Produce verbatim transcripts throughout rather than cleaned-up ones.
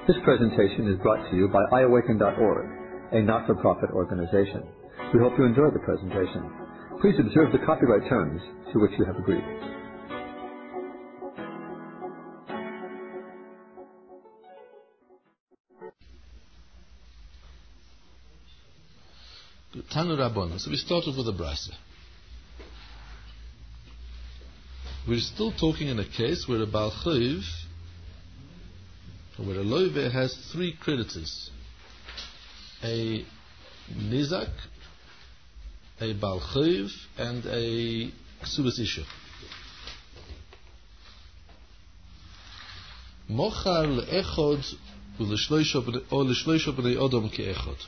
This presentation is brought to you by i awaken dot org, a not-for-profit organization. We hope you enjoy the presentation. Please observe the copyright terms to which you have agreed. Tanu Rabbanon. So we started with a brisa. We're still talking in a case where a Baal Chayv, where a Loive has three creditors: a Nizak, a Baal Chayv, and a Ksubas Isha. Mochar le'echod or l'shloisha b'nei Odom ke'echod.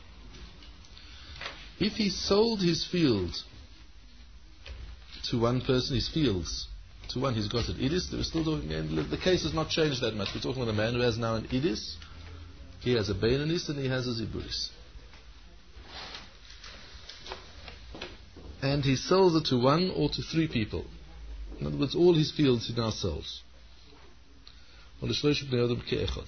If he sold his field to one person, his fields to one, he's got an idis. We're still talking, and the case has not changed that much. We're talking about a man who has now an idis, he has a beinanis, and he has a ziburis. And he sells it to one or to three people. In other words, all his fields he now sells. Kulam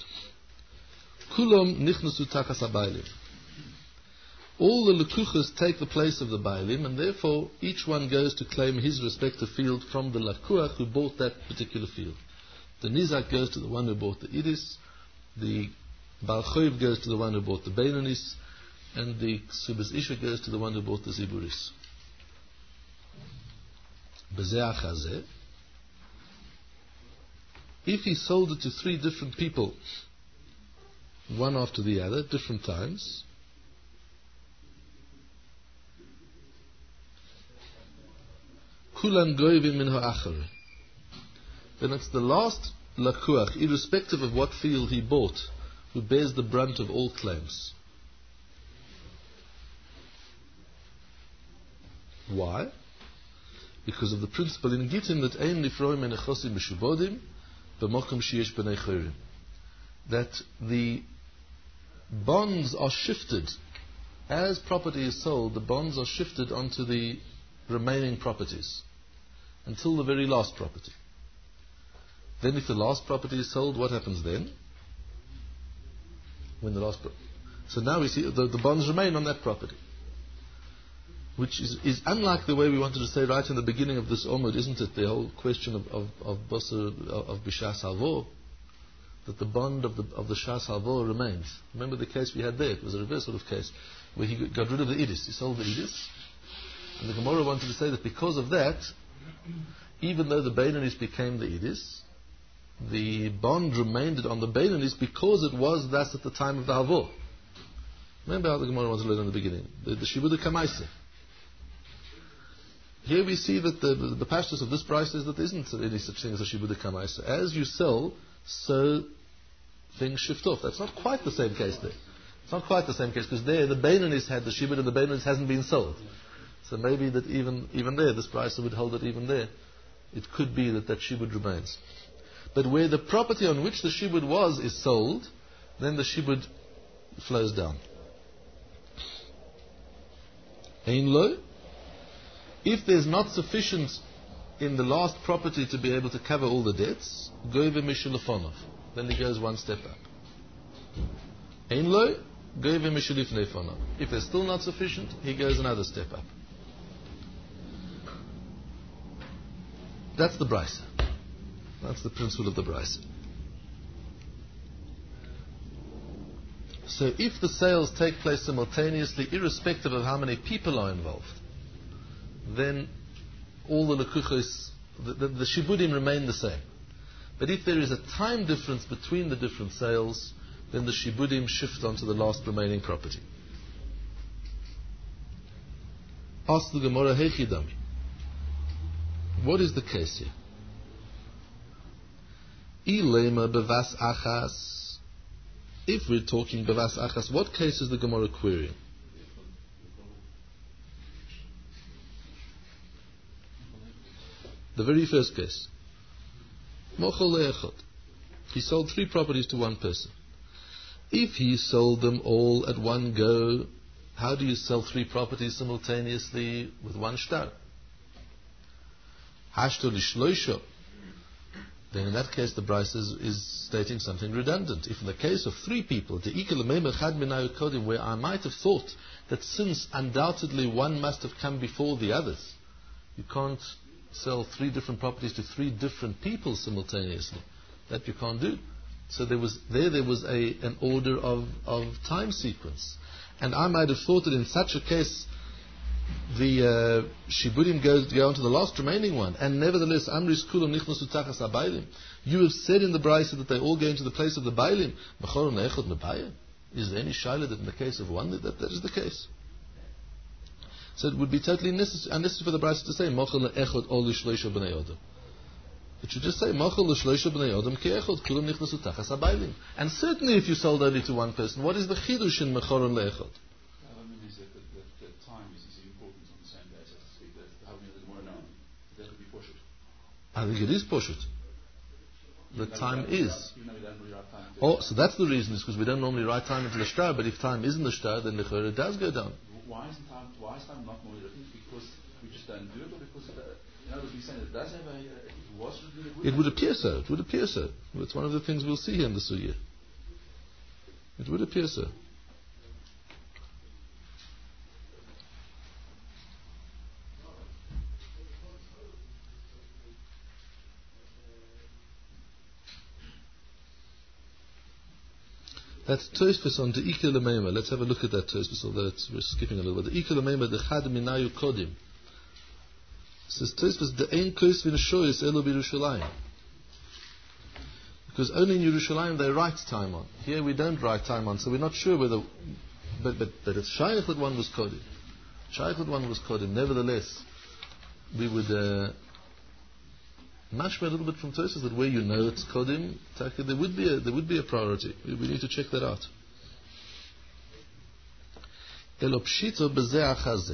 nichnasu tachas habaylim. All the lekuchas take the place of the bailim, and therefore each one goes to claim his respective field from the lakuach who bought that particular field. The nizak goes to the one who bought the idis, the Baal Chayv goes to the one who bought the beinanis, and the Ksubas Isha goes to the one who bought the ziburis. B'zeh achazeh, if he sold it to three different people, one after the other, different times, kulan goyvim min ha'achar, then it's the last lakuach, irrespective of what field he bought, who bears the brunt of all claims. Why? Because of the principle in Gittin that ein nifroim en echosim b'shubodim b'mokum sheyesh b'nei chorim, that the bonds are shifted as property is sold. The bonds are shifted onto the remaining properties until the very last property. Then if the last property is sold, what happens then? When the last pro- so now we see the, the bonds remain on that property, which is, is unlike the way we wanted to say right in the beginning of this Omud, isn't it? The whole question of of of, Basar, of Bishas Halvo, that the bond of the of the Shas Halvo remains. Remember the case we had there? It was a reverse sort of case where he got rid of the idis. He sold the idis, and the Gemara wanted to say that because of that, even though the beinanis became the idis, the bond remained on the beinanis because it was thus at the time of the Halvo. Remember how the Gemara wanted to learn in the beginning? The, the Shibuda Kamaisa. Here we see that the, the, the pashtus of this price is that there isn't any such thing as a Shibuda Kamaisa. As you sell, so things shift off. That's not quite the same case there. It's not quite the same case because there the beinanis had the Shibud and the beinanis hasn't been sold. So maybe that even even there, this price would hold it even there. It could be that that shibud remains. But where the property on which the shibud was is sold, then the shibud flows down. Ein lo, if there's not sufficient in the last property to be able to cover all the debts, goyve mishulafonov, then he goes one step up. Ein lo, goyve mishulifnefonov. If there's still not sufficient, he goes another step up. That's the brisa. That's the principle of the brisa. So if the sales take place simultaneously, irrespective of how many people are involved, then all the lekuchos, the, the, the shibudim remain the same. But if there is a time difference between the different sales, then the shibudim shift onto the last remaining property. Ask the Gemara, Heichidami. What is the case here? Ilema bevas achas. If we're talking bevas achas, what case is the Gemara querying? The very first case. Mochel le'echad. He sold three properties to one person. If he sold them all at one go, how do you sell three properties simultaneously with one shtar? Hashto lishloisho. then in that case the Braisa is, is stating something redundant. If in the case of three people, the Ikel Meimah Chad Minayu Kodim, where I might have thought that since undoubtedly one must have come before the others, you can't sell three different properties to three different people simultaneously. That you can't do. So there was there there was a an order of, of time sequence. And I might have thought that in such a case the uh, Shiburim goes go on to the last remaining one, and nevertheless Amris Kulam Nichnasu Tachas HaBailim. You have said in the Braisa that they all go into the place of the Bailim. Mechoron Echad Mebayim. Is there any shaila that in the case of one that that is the case? So it would be totally necess- unnecessary for the Braisa to say Mochel Echad Ol Shloisha Bnei Adam. It should just say Mochel Shloisha Bnei Adam Ki Echad Kulam Nichnasu Tachas HaBailim. And certainly, if you sold only to one person, what is the chidush in Mechoron Leechad? I think it is Poshut. The time is. Oh, so that's the reason, is because we don't normally write time into the shtar, but if time isn't the shtar, then the chayra does go down. Why isn't time, why is time not more written? Because we just don't do it, or because, it, in other words, we're saying it does have a, it was written, it would It would appear so. It would appear so. It's one of the things we'll see here in the sugya. It would appear so. That's Tosfos on the Ikel Meimah. Let's have a look at that Tosfos, although it's, we're skipping a little bit. The Ikel Meimah, the Chad Minayu Kodim. Says Tosfos, the Ein Kos Vin Shoyes Elo B'Yerushalayim. Because only in Yerushalayim they write time on. Here we don't write time on, so we're not sure whether. But but, but it's Shaykh that one was Kodim. Shaykh that one was Kodim. Nevertheless, we would. Uh, Mashma a little bit from Tosfos that where you know it's Kodim, there would be a, there would be a priority. We, we need to check that out. Elo pshito b'zeh achazeh.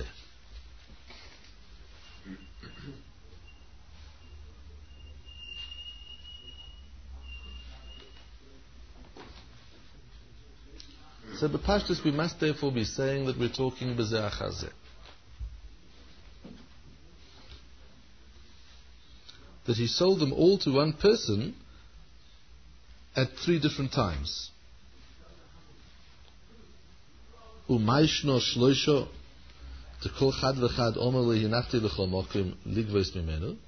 So the Pashtus, we must therefore be saying that we're talking b'zeh achazeh. That he sold them all to one person at three different times. Umayshno shloisho to kol chad v'chad omer lehinachti l'chol mokim ligvos mimenu.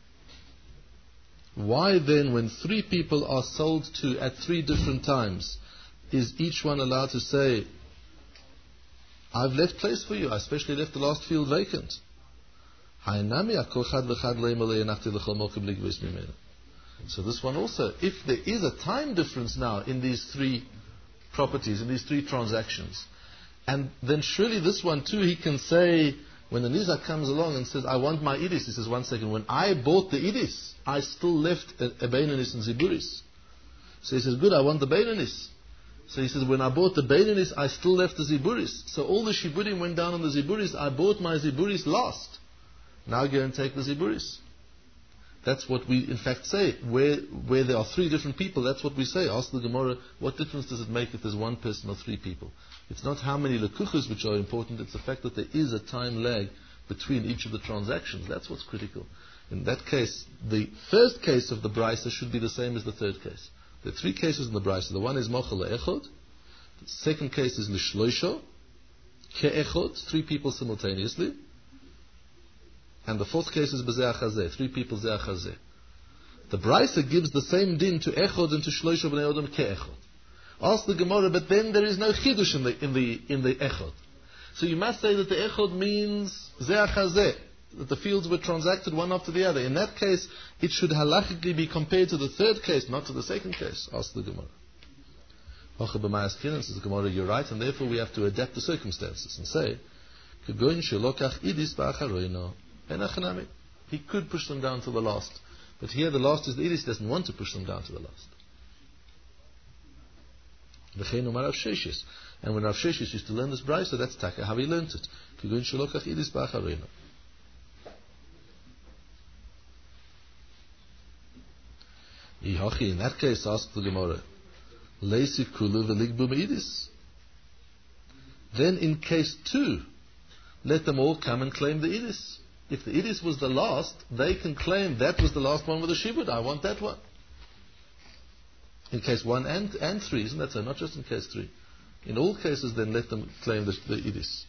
Why then, when three people are sold to at three different times, is each one allowed to say, I've left place for you, I especially left the last field vacant? So this one also, if there is a time difference now in these three properties, in these three transactions, and then surely this one too, he can say, when the Nizak comes along and says, I want my Idis, he says, one second, when I bought the Idis, I still left a, a Beinanis and Ziburis. So he says, good, I want the Beinanis. So he says, when I bought the Beinanis, I still left the Ziburis. So all the Shiburim went down on the Ziburis, I bought my Ziburis last. Now go and take the Ziburis. That's what we in fact say. Where where there are three different people, that's what we say. Ask the Gemara, what difference does it make if there's one person or three people? It's not how many lekuchos which are important, it's the fact that there is a time lag between each of the transactions. That's what's critical. In that case, the first case of the Braisa should be the same as the third case. There are three cases in the Braisa. The one is Mochel Le'echod. The second case is Lishloisho. Ke'echod, three people simultaneously. And the fourth case is B'zeh Achazeh, three people Zeh Achazeh. The Braisa gives the same din to Echod and to Shloisha B'nei Odom Ke'echod. Ask the Gemara, but then there is no Chidush in the, in the, in the Echod. So you must say that the Echod means Zeh Achazeh, that the fields were transacted one after the other. In that case, it should halachically be compared to the third case, not to the second case. Ask the Gemara. Says the Gemara, you're right, and therefore we have to adapt the circumstances and say, Kegoin Shelokach Idis Ba'acharoino. He could push them down to the last. But here the last is the Idis, doesn't want to push them down to the last. And when Rav Sheshis used to learn this Braisa, that's Taka, how he learnt it. In that case, ask the Gemara, then in case two, let them all come and claim the Idis. If the Idis was the last, they can claim that was the last one with the Shibud. I want that one. In case one and, and three, isn't that so? Not just in case three. In all cases, then let them claim the, the idis.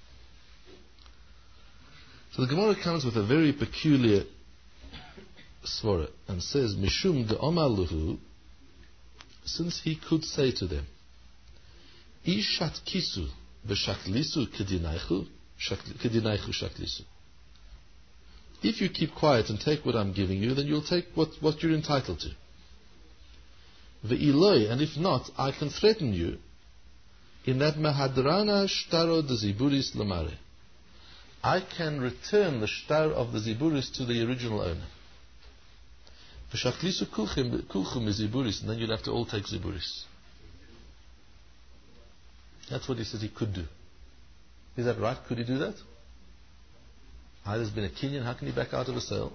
So the Gemara comes with a very peculiar svara and says, Mishum de'omar luhu, since he could say to them, Ishat kisu v'shaklisu kedinaichu, kedinaichu shaklisu. If you keep quiet and take what I'm giving you, then you'll take what, what you're entitled to. Ve'iloi, and if not, I can threaten you in that mahadrana shtaro de ziburis lamare. I can return the shtar of the ziburis to the original owner. V'shaklisu kulchum ziburis, and then you'd have to all take ziburis. That's what he says he could do. Is that right? Could he do that? How there's been a kinyan, how can he back out of a sale?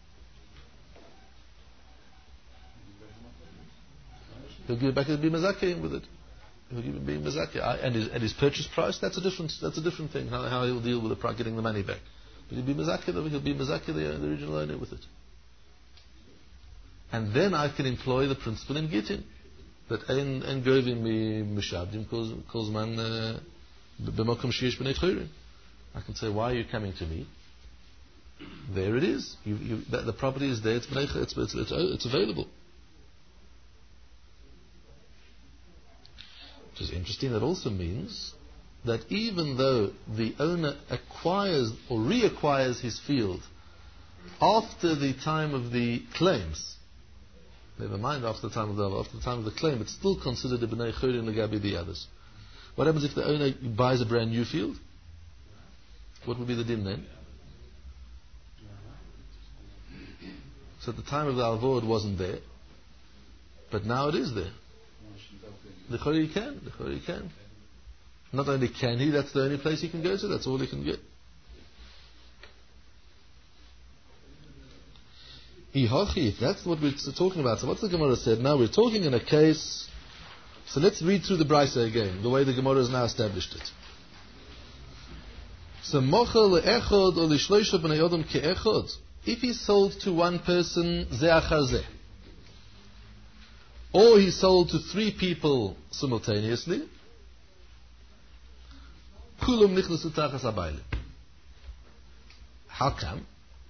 He'll give it back and be mazakeh with it. He'll give it be mazakeh. And his, and his purchase price, that's a different that's a different thing, how, how he'll deal with the price, getting the money back. But he'll be mazakeh, he'll be mazakeh the, the original owner with it. And then I can employ the principle in Gittin. That ein ein govim mi mishabdim calls man b'mokum sheyesh b'nei tchurim. I can say, why are you coming to me? There it is. You, you, the, the property is there. It's it's, it's, it's, it's available. Which is interesting. That also means that even though the owner acquires or reacquires his field after the time of the claims, never mind after the time of the after the time of the claim, it's still considered a b'nei chorin legabi the others. What happens if the owner buys a brand new field? What would be the din then? So at the time of the alvor it wasn't there, but now it is there. The chori can, the chori can. Not only can he, that's the only place he can go to. That's all he can get. If that's what we're talking about, so what's the Gemara said? Now we're talking in a case. So let's read through the Brisa again, the way the Gemara has now established it. So mochel le'echod or lishloisha b'nei odom ke'echod. If he sold to one person ze achar ze, or he sold to three people simultaneously, kulum nichnasu tachas habaylim. How come?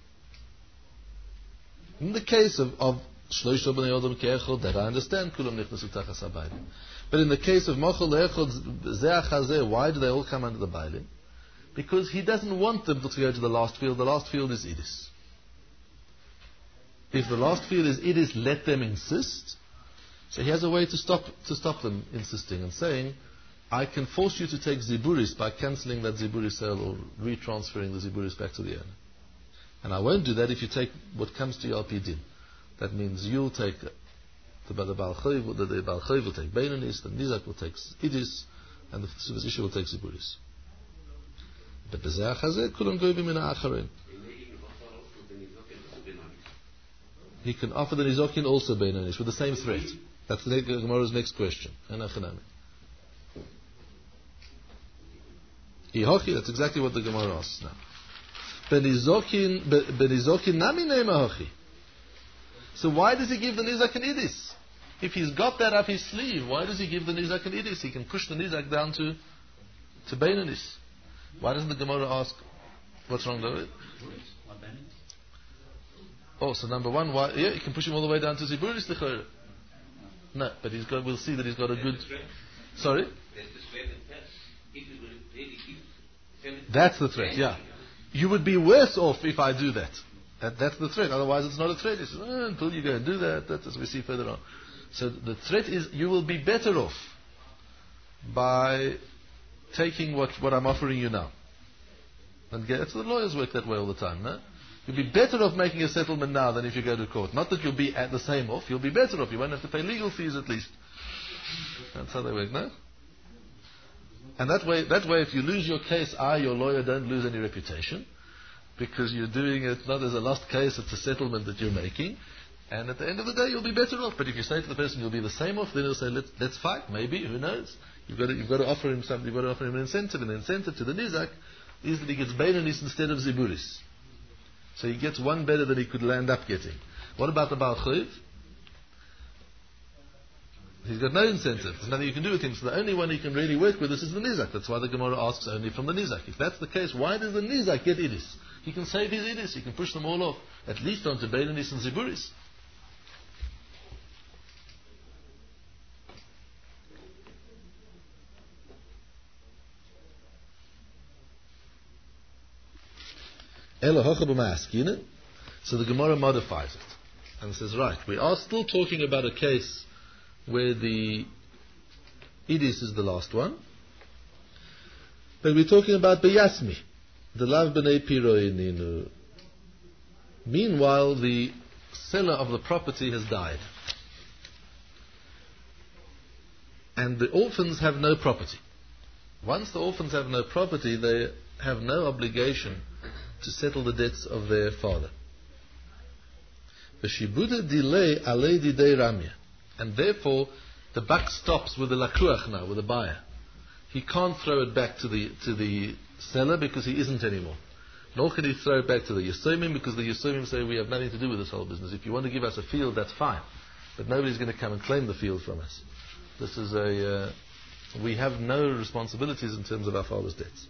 In the case of of shloisha b'nei odom ke'echod, that I understand kulum nichnasu tachas habaylim. But in the case of mochel le'echod ze achar ze, why do they all come under the baylim? Because he doesn't want them to go to the last field. The last field is idis. If the last field is idis, let them insist. So he has a way to stop to stop them insisting and saying, I can force you to take ziburis by cancelling that ziburis sale or retransferring the ziburis back to the owner. And I won't do that if you take what comes to you al pi din. That means you'll take the, the Baal Chayv, the, the Baal Chayv will take Beinonis, the Nizak will take idis, and the Sivas will take ziburis. But the Zeach Hazeh couldn't go in a acharin. He can offer the Nizokin also Beinonis with the same threat. That's the Gemara's next question. That's exactly what the Gemara asks now. Benizokin nami neimahochi. So why does he give the Nizak and Idis? If he's got that up his sleeve, why does he give the Nizak and Idis? He can push the Nizak down to to Beinonis. Why doesn't the Gemara ask what's wrong with it? Oh, so number one, why? Yeah, you can push him all the way down to Ziburis L'chayr. No, but he's got. We'll see that he's got a good. Sorry. That's the threat. Yeah, you would be worse off if I do that. That that's the threat. Otherwise, it's not a threat. He says, oh, until you go and do that. That's as we see further on. So the threat is you will be better off by taking what, what I'm offering you now. And get, so the lawyers work that way all the time, no? You'll be better off making a settlement now than if you go to court. Not that you'll be at the same off, you'll be better off. You won't have to pay legal fees at least. That's how they work, no? And that way, that way if you lose your case, I, your lawyer, don't lose any reputation. Because you're doing it not as a lost case, it's a settlement that you're making. And at the end of the day, you'll be better off. But if you say to the person you'll be the same off, then he'll say, let's, let's fight, maybe, who knows? You've got to, you've got to offer him something, you've got to offer him an incentive. And the incentive to the Nizak is that he gets Beinonis instead of Ziburis. So he gets one better than he could land up getting. What about the Baal Chayv? He's got no incentive. There's nothing you can do with him. So the only one he can really work with this is the Nizak. That's why the Gemara asks only from the Nizak. If that's the case, why does the Nizak get Idis? He can save his Idis. He can push them all off. At least onto Beilanis and Ziburis. So the Gemara modifies it and says, right, we are still talking about a case where the Idis is the last one, but we're talking about Beyasmi, the Lav B'nei Piroininu. Meanwhile, the seller of the property has died, and the orphans have no property. Once the orphans have no property, they have no obligation to settle the debts of their father. V'shibuda delay alei didei ramya. And therefore, the buck stops with the lakuach now, with the buyer. He can't throw it back to the to the seller because he isn't anymore. Nor can he throw it back to the Yisomim because the Yisomim say we have nothing to do with this whole business. If you want to give us a field, that's fine. But nobody's going to come and claim the field from us. This is a... Uh, we have no responsibilities in terms of our father's debts.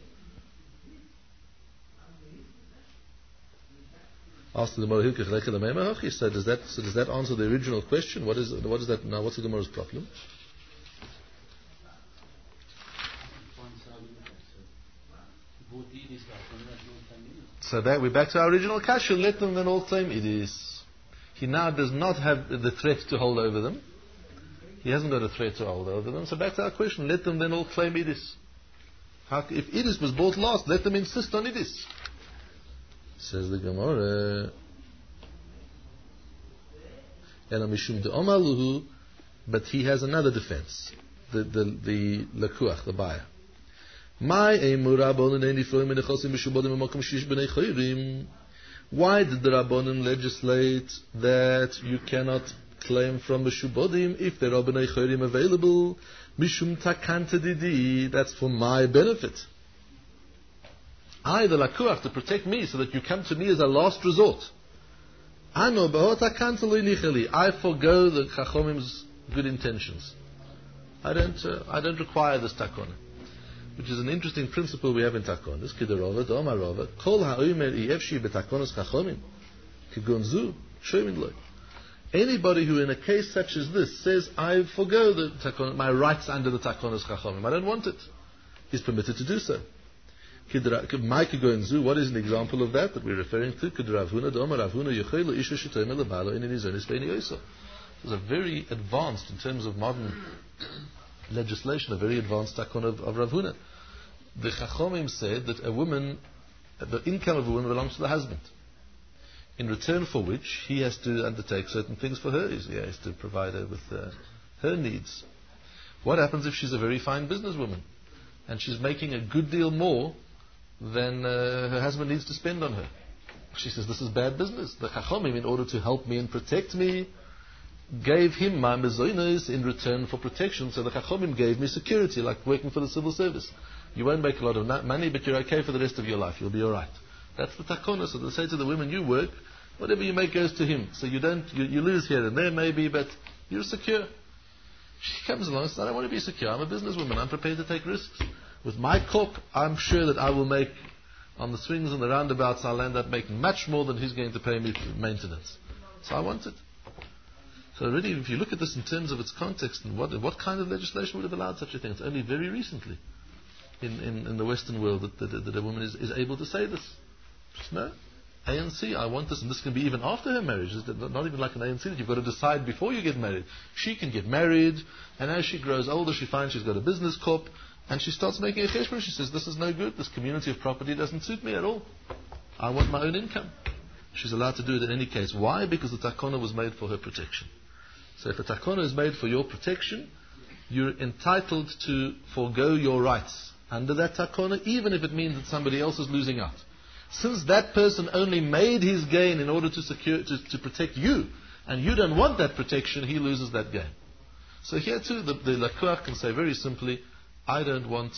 Asked the Gemara, so does that so does that answer the original question? What is what is that now? What's the Gemara's problem? So that we're back to our original kasha. Let them then all claim it is. He now does not have the threat to hold over them. He hasn't got a threat to hold over them. So back to our question. Let them then all claim it is. How, if Idis was bought last, let them insist on Idis. Says the Gemara, but he has another defense. The the the lakuach, the buyer. Why did the Rabbanon legislate that you cannot claim from the Shubodim if there are b'nei chorim available? Mishum takanta didi. That's for my benefit. I, the lakuach, to protect me, so that you come to me as a last resort. I forego the chachomim's good intentions. I don't, uh, I don't require this takona, which is an interesting principle we have in takonas. Kiderova, domarova, kol ha'omer iyevshi betakonas chachomim, kigonzu shomin loy. Anybody who, in a case such as this, says, I forego the takona, my rights under the takonas chachomim, I don't want it, is permitted to do so. What is an example of that that we're referring to? It's a very advanced, in terms of modern legislation, a very advanced takon of, of Rav Huna. The Chachomim said that a woman, the income of a woman belongs to the husband, in return for which he has to undertake certain things for her. He has to provide her with uh, her needs. What happens if she's a very fine businesswoman and she's making a good deal more than uh, her husband needs to spend on her? She says, this is bad business. The Chachomim, in order to help me and protect me, gave him my mezonos in return for protection. So the Chachomim gave me security, like working for the civil service. You won't make a lot of money, but you're okay for the rest of your life. You'll be all right. That's the takona. So they say to the women, you work, whatever you make goes to him. So you don't, you, you lose here and there maybe, but you're secure. She comes along and says, I don't want to be secure. I'm a businesswoman. I'm prepared to take risks. With my corp, I'm sure that I will make, on the swings and the roundabouts, I'll end up making much more than he's going to pay me for maintenance. So I want it. So really, if you look at this in terms of its context, and what what kind of legislation would have allowed such a thing? It's only very recently in, in, in the Western world that, that, that a woman is, is able to say this. Just no. A N C, I want this, and this can be even after her marriage. It's not even like an A N C that you've got to decide before you get married. She can get married, and as she grows older, she finds she's got a business corp, and she starts making a cheshbon. She says, this is no good. This community of property doesn't suit me at all. I want my own income. She's allowed to do it in any case. Why? Because the takona was made for her protection. So if a takona is made for your protection, you're entitled to forego your rights under that takona, even if it means that somebody else is losing out. Since that person only made his gain in order to secure, to, to protect you, and you don't want that protection, he loses that gain. So here too, the, the lakuach can say very simply, I don't want,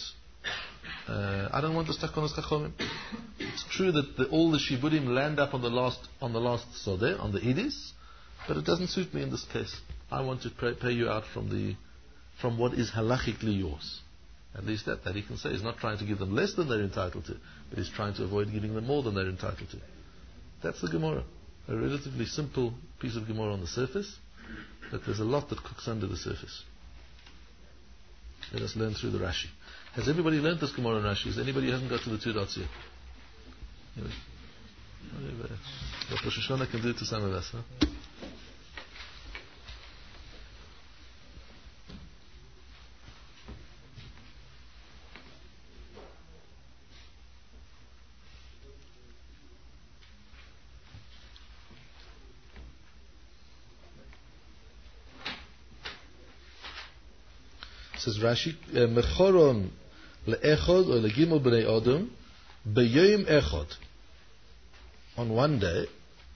uh, I don't want this takonas chachomim. It's true that the, all the shiburim land up on the last, on the last sodeh, on the idis, but it doesn't suit me in this case. I want to pay, pay you out from the from what is halachically yours. At least that, that he can say. He's not trying to give them less than they're entitled to, but he's trying to avoid giving them more than they're entitled to. That's the Gemara. A relatively simple piece of Gemara on the surface, but there's a lot that cooks under the surface. Let us learn through the Rashi. Has everybody learned this Gemara and Rashi? Is anybody who hasn't got to the two dots yet? Anyway. Rosh Hashanah can do it to some of us, huh? Says Rashi, Mechoron le'echod or le'gimel b'nei Adam b'yoyim echod. On one day,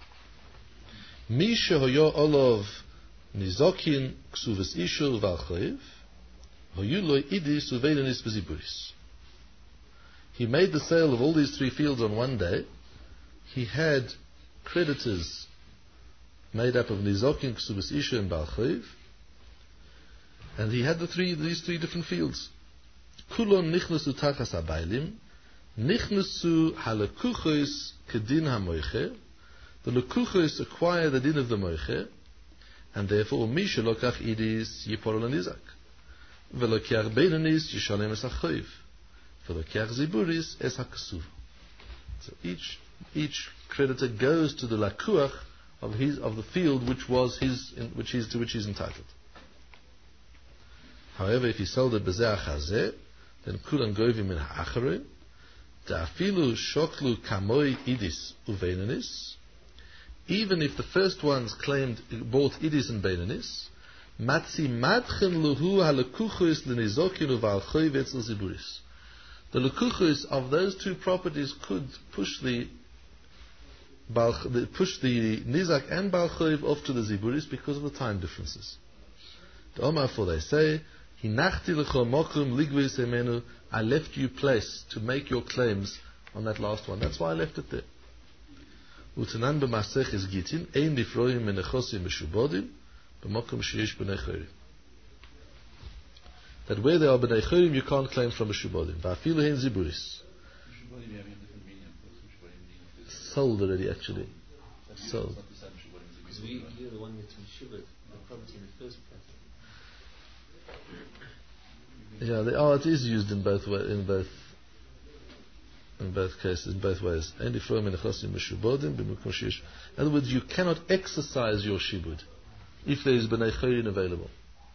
Mi shehoyo olav nizokin ksuvis ishu v'alchoiv hoyu lo idis uveilenis b'ziburis. He made the sale of all these three fields on one day. He had creditors made up of nizokin ksuvis ishu and balchoiv, and he had the three these three different fields. Kulon nichnasu tachas habaylim, nichnasu halakuchos kedin hamoiche. The lekuchos acquire the din of the moiche, and therefore misha lokach idis yipol l'nizak, velokiach beinanis yishalem es hachoiv, velokiach ziburis es hakasuv. So each each creditor goes to the lakuach of his of the field which was his, in, which is to which he is entitled. However, if he sold it bezeh achazeh, then kulan govim min ha'acharim, da'afilu shoklu kamoi idis uveinanis. Even if the first ones claimed both idis and beinanis, matzi madchen luhu halekuchus l'nizokin uvalchoiv etzel ziburis. The lekuchus of those two properties could push the push the nizak and balchoiv off to the ziburis because of the time differences. The Omar, for they say, Hinachti lecho mokum ligvis emenu, I left you place to make your claims on that last one. That's why I left it there. Utanan b'masech is gitin, ein difroim menechosim meshubodim, b'mokum sheyesh b'nei chorim. That where there are b'nei chorim, you can't claim from meshubodim. Va'afilu hein ziburis. Sold already, actually. Sold. Because we are the one that's meshubad, the property in the first place. Yeah, the, oh, it is used in both way, in both in both cases, in both ways. In other words, you cannot exercise your shibud if there is b'nei chorin available.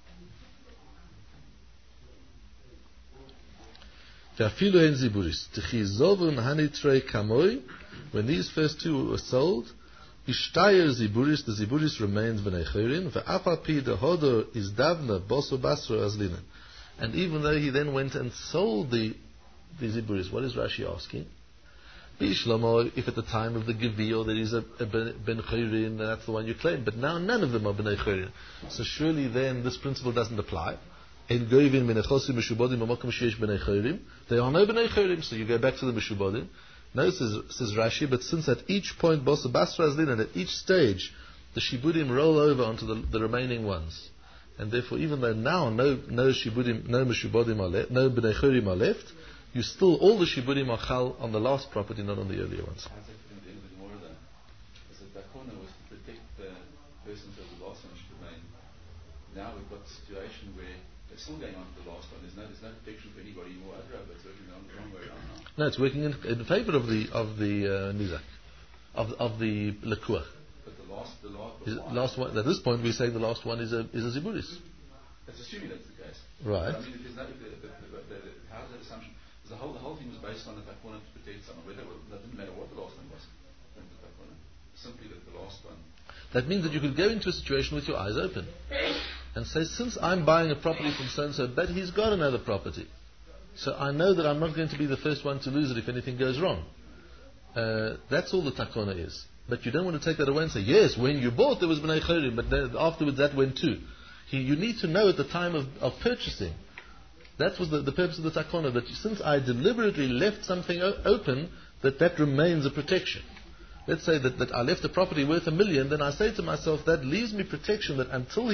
When these first two were sold, Ishtayer ziburis, the ziburis remains b'nei chorin. Ve'apapi the hodor is davna boso basro azlina. And even though he then went and sold the the ziburis, what is Rashi asking? B'ishlomo, if at the time of the gevil there is a, a ben chorin, then that's the one you claim. But now none of them are b'nei chorin. So surely then this principle doesn't apply. En goyvin menechosim meshubodim b'mokum sheyesh b'nei chorim. There are no b'nei chorim, so you go back to the meshubodim. No, says, says Rashi, but since at each point Bosa Basra Azlin, and at each stage the Shibudim roll over onto the, the remaining ones, and therefore even though now no no Shibudim, no Meshubodim are left, no B'nei Chorim are left, you still all the Shibudim are chal on the last property, not on the earlier ones. How's that at the end of the Gemara then? Because the Takona was to protect the person until the last one should remain. Now we've got a situation where they're still going on to the last one. There's no, there's no protection for anybody more. It's working on the wrong way around now. No, it's working in, in favour of the of the uh, nizak, of of the lekuach. But the last, the last, is, last one. At this point, we're saying the last one is a is a ziburis. That's assuming that's the case. Right. But I mean, if there's no, if the, the, the, the, the, how's that assumption? Because the whole the whole thing was based on that I wanted to protect someone. Whether that didn't matter what the last one was. Simply that the last one. That means that you could go into a situation with your eyes open and say, since I'm buying a property from so-and-so, but he's got another property, so I know that I'm not going to be the first one to lose it if anything goes wrong. Uh, that's all the takona is. But you don't want to take that away and say, yes, when you bought there was b'nei chorim, but then afterwards that went too. He, you need to know at the time of, of purchasing. That was the, the purpose of the takona, that since I deliberately left something o- open, that that remains a protection. Let's say that, that I left a property worth a million, then I say to myself, that leaves me protection that until he's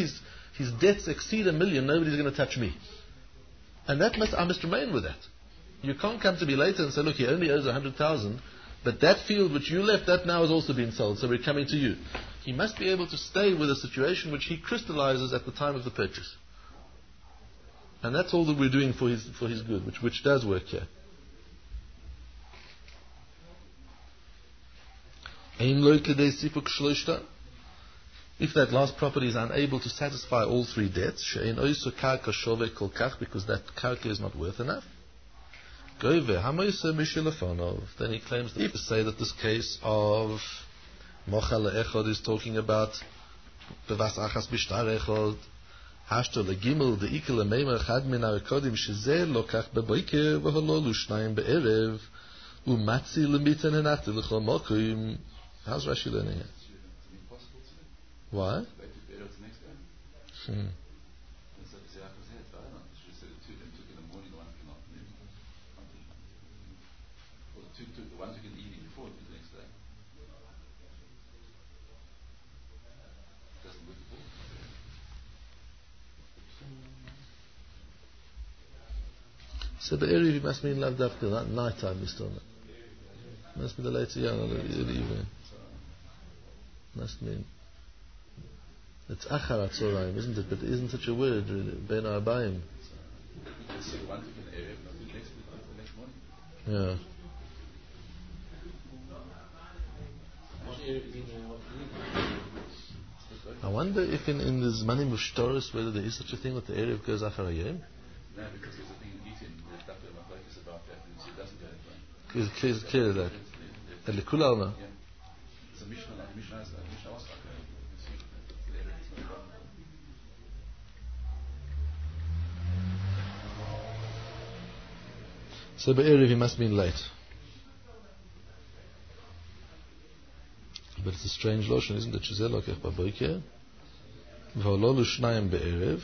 his debts exceed a million, nobody's going to touch me. And that must, I must remain with that. You can't come to me later and say, look, he only owes a hundred thousand, but that field which you left, that now has also been sold, so we're coming to you. He must be able to stay with a situation which he crystallizes at the time of the purchase. And that's all that we're doing for his for his good, which which does work here. If that last property is unable to satisfy all three debts, because that karka is not worth enough, then he claims that, to say that this case of Mochel Echod is talking about Bevas Achas Bishtar Echod, Hashto Legimel the Ikel Meimer Chad Min Arekodim Shezeh Lokach Beboike V'Hololu Shnayim Be'erev Umatzi Lemiten Henati L'Chol Mokim. How's Rashi learning it? Why? Hmm. So the area you must mean Lav Dafka, not night time, Mister Must be the later young or the evening. Must mean it's Achar Atzoraim, isn't it? But it isn't such a word, really. Ben Arbaim. Yeah. I wonder if in, in the Zmanim of Shtoris whether there is such a thing that the area goes Achar Hayom. No, because there's a thing in eating, there's Dafka Machlokes about that, and it doesn't go that way. It's clear, it's clear that. And the Kula Alma. Yeah. It's a Mishnah, like Mishnah has a Mishnah was like that. The area is no problem. So Be'erev he must mean late. But it's a strange lotion, isn't it? Shezeh lokech baboker v'hololu shnayim be'erev.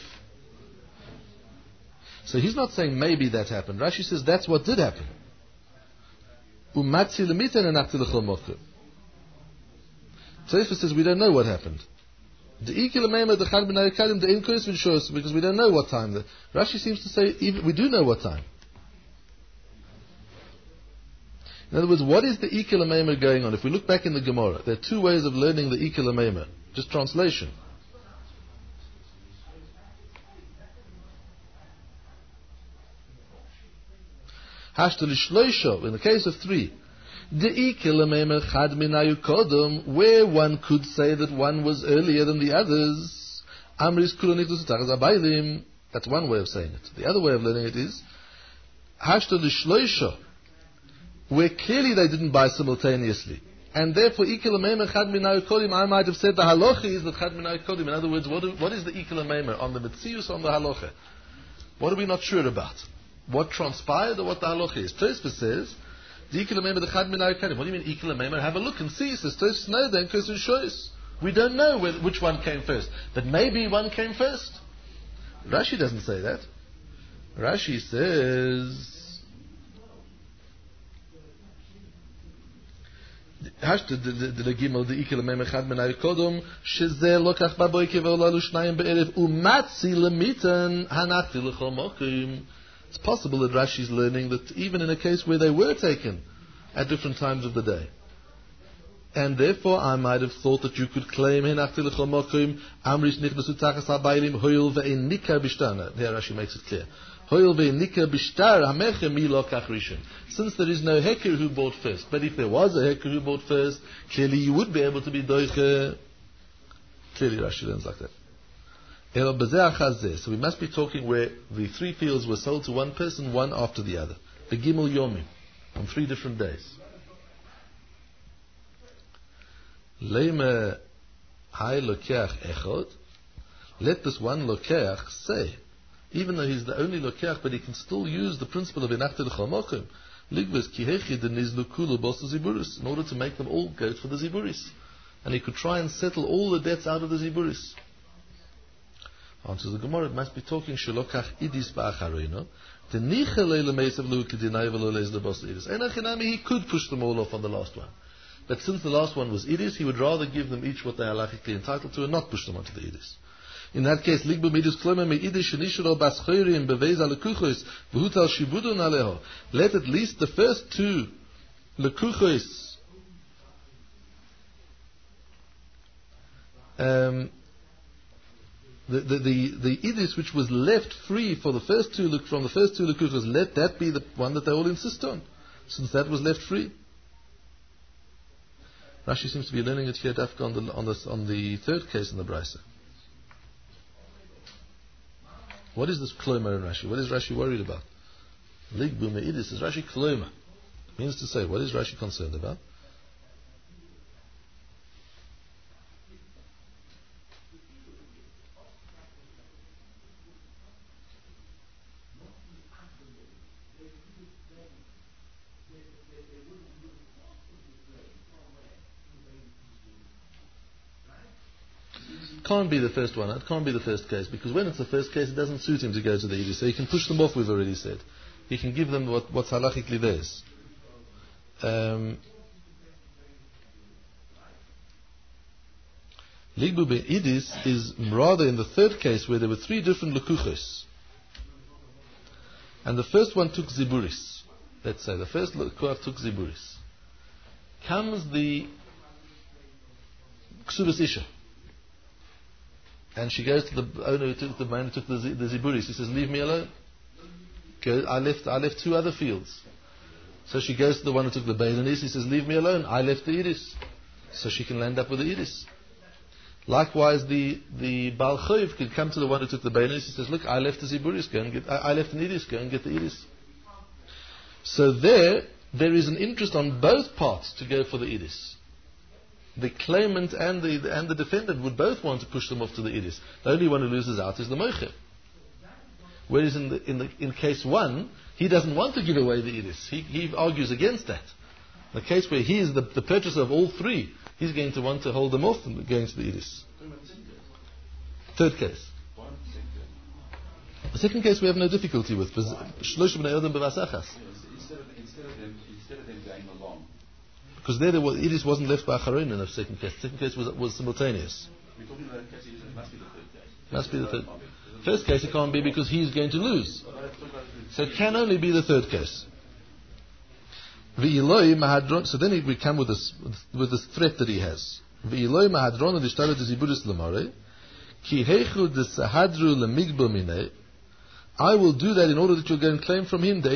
So he's not saying maybe that happened. Rashi says that's what did happen. Umatzi lemiten enachti l'chol moker. Tosfos says we don't know what happened. The ikilamema the chad b'nai kadim the increase v'shos because we don't know what time. The Rashi seems to say even, we do know what time. In other words, what is the ikilamema going on? If we look back in the Gemara, there are two ways of learning the ikilamema. Just translation. In the case of three, where one could say that one was earlier than the others, that's one way of saying it. The other way of learning it is where clearly they didn't buy simultaneously. And therefore, I might have said the halacha is that chad minay kodim. In other words, what, do, what is the ikil meimer on the metzius or on the halacha? What are we not sure about? What transpired or what the halacha is? Tosfos says, the ikil meimer the chad minay kodim. What do you mean ikil meimer? Have a look and see. It says Tosfos no, then Kosun shows. We don't know whether, which one came first, but maybe one came first. Rashi doesn't say that. Rashi says. Hast du the Gimel the Ikel Mem Echad Menay Kodom Shezeh Lokach Baboike Ve'olalu Shnayim Be'erev Umatzi Lemiten Hanachti L'chol Mokim. It's possible that Rashi is learning that even in a case where they were taken at different times of the day, and therefore I might have thought that you could claim Hanachti L'chol Mokim Amris Nichnasu Tachas HaBailim Hoyil Ve'enika Bishtana. There Rashi makes it clear. Since there is no heker who bought first, but if there was a heker who bought first, clearly you would be able to be doiche. Clearly Rashi learns like that. So we must be talking where the three fields were sold to one person, one after the other. The Gimel Yomim, on three different days. Leime Hai Lokeach Echod. Let this one Lokeach say, even though he's the only lokeach, but he can still use the principle of enachti l'chol mokim, ligvus kihechi denizlu kulu bos ziburis, in order to make them all go for the ziburis, and he could try and settle all the debts out of the ziburis. Answers the Gemara, it must be talking shelokach idis ba'acharino, tenicha leilameisav lu kedinai v'lo leis bos idis. Enachinami, he could push them all off on the last one, but since the last one was idis, he would rather give them each what they are halachically entitled to, and not push them onto the idis. In that case, ligbu midus kloimer meidish shenishro bas choirim bevez alekuchos v'hutal shibudon aleho. Let at least the first two lekuchos um, the the the, the idis which was left free for the first two from the first two lekuchos, let that be the one that they all insist on, since that was left free. Rashi seems to be learning it here Dafka on the on the on the third case in the Brisa. What is this kloimer in Rashi? What is Rashi worried about? Ligbu me'idis is Rashi kloimer. It means to say, what is Rashi concerned about? Can't be the first one. It can't be the first case, because when it's the first case, it doesn't suit him to go to the Edis. So he can push them off. We've already said he can give them what, what's halachically theirs. Um, Ligbu be'idis is rather in the third case where there were three different lekuchos, and the first one took ziburis. Let's say the first lekuch took ziburis. Comes the ksubas isha, and she goes to the owner who took the man who took the, the ziburis. He says, "Leave me alone. Go, I left. I left two other fields." So she goes to the one who took the beilanis. He says, "Leave me alone. I left the iris." So she can land up with the iris. Likewise, the the Baal Choiv can come to the one who took the beilanis. He says, "Look, I left the ziburis. Go and get. I, I left an iris. Go and get the iris." So there, there is an interest on both parts to go for the iris. The claimant and the and the defendant would both want to push them off to the iris. The only one who loses out is the mocher. Whereas in the in the in case one, he doesn't want to give away the iris. He he argues against that. The case where he is the, the purchaser of all three, he's going to want to hold them off and going to the iris. Third case. The second case we have no difficulty with. Shlosh b'nei Adam b'vasachas. Instead of instead of them instead of them going along. Because there, there was, iris wasn't left by Acharon in the second case. The second case was was simultaneous. We're talking about case. It must be the third case. Must be the third. First case it can't be because he's going to lose. So it can only be the third case. V'iloi mahadron. So then we come with this with this threat that he has. V'iloi mahadron d'ishtaret ziburis l'mare ki heichu d'sahadru l'migbo minei. I will do that in order that you'll go and claim from him.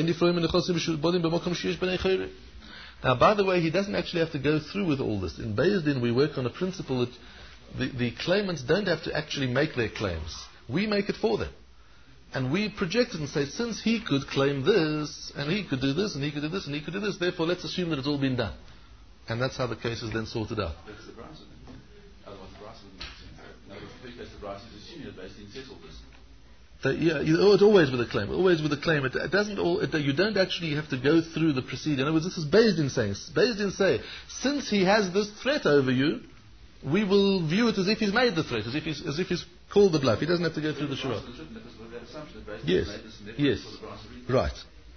Now, by the way, he doesn't actually have to go through with all this. In Beis Din, we work on a principle that the, the claimants don't have to actually make their claims. We make it for them. And we project it and say, since he could claim this, and he could do this, and he could do this, and he could do this, therefore let's assume that it's all been done. And that's how the case is then sorted out. That's the Brisa. Otherwise, the Brisa wouldn't make sense. Now, the third case, the Brisa is assuming that Beis Din settled this. So, yeah, you, oh, it's always with a claim. Always with a claim. It, it doesn't. All, it, you don't actually have to go through the proceeding. In other words, this is Beis Din saying. Beis Din say, since he has this threat over you, we will view it as if he's made the threat, as if he's as if he's called the bluff. He doesn't have to go through the shura. Yes. Yes. Right.